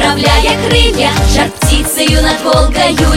расправляя крылья, жар птицею над Волгою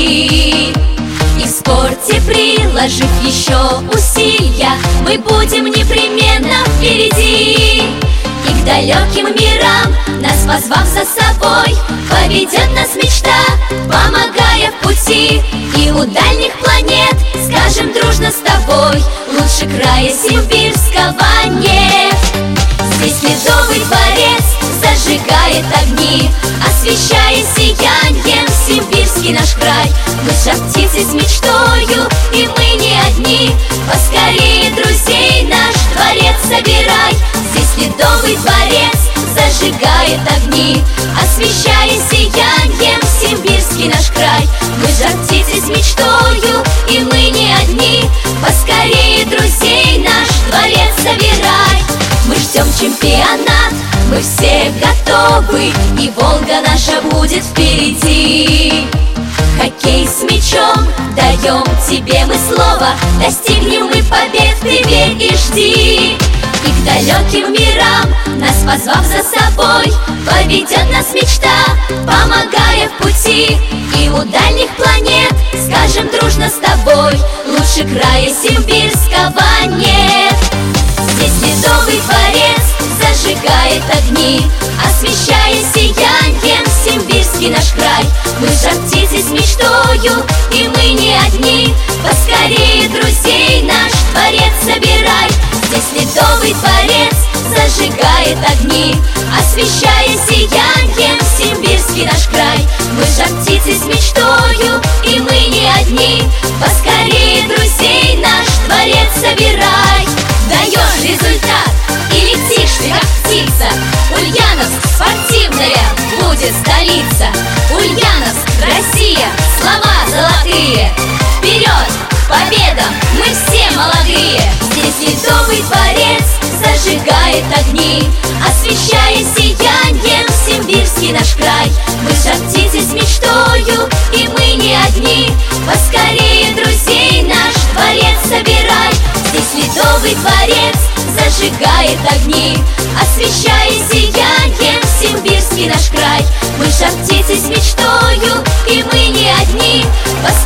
лети. И в спорте, приложив еще усилия, мы будем непременно впереди. И к далеким мирам, нас позвав за собой, поведет нас мечта, помогая в пути. И у дальних планет скажем дружно с тобой: лучше края симбирского нет. Здесь Ледовый дворец зажигает огни, освещая сиянием симбирский наш край. Мы жар птицы с мечтою, и мы не одни. Поскорее друзей наш дворец собирай. Здесь Ледовый дворец зажигает огни, освещая сиянием симбирский наш край. Мы жар птицы с мечтою, и мы не одни. Поскорее друзей наш дворец собирай. Мы ждем чемпионат, мы все готовы, и Волга наша будет впереди. Хоккей с мячом, даем тебе мы слово, достигнем мы побед, ты верь и жди. И к далеким мирам, нас позвав за собой, поведет нас мечта, помогая в пути. И у дальних планет скажем дружно с тобой: лучше края симбирского нет. Здесь Ледовый дворец зажигает огни, освещая сиянием симбирский наш край. Мы жар птицы с мечтою, и мы не одни. Поскорее друзей наш дворец собирай. Здесь Ледовый дворец зажигает огни, освещая сиянием симбирский наш край. Мы жар птицы с мечтою, и мы не одни. Поскорее друзей наш дворец собирай. Даешь результат и летишь ты как птица. Ульяновск спортивная будет столица. Ульяновск, Россия, слова золотые. Вперед, к победам, мы все молодые. Здесь Ледовый дворец зажигает огни, освещая сиянием симбирский наш край. Мы жар птицы с мечтою, и мы не одни. Поскорее друзей наш дворец собирай. Здесь Ледовый дворец зажигает огни, освещая сиянием симбирский наш край. Мы жар птицы с мечтою, и мы не одни.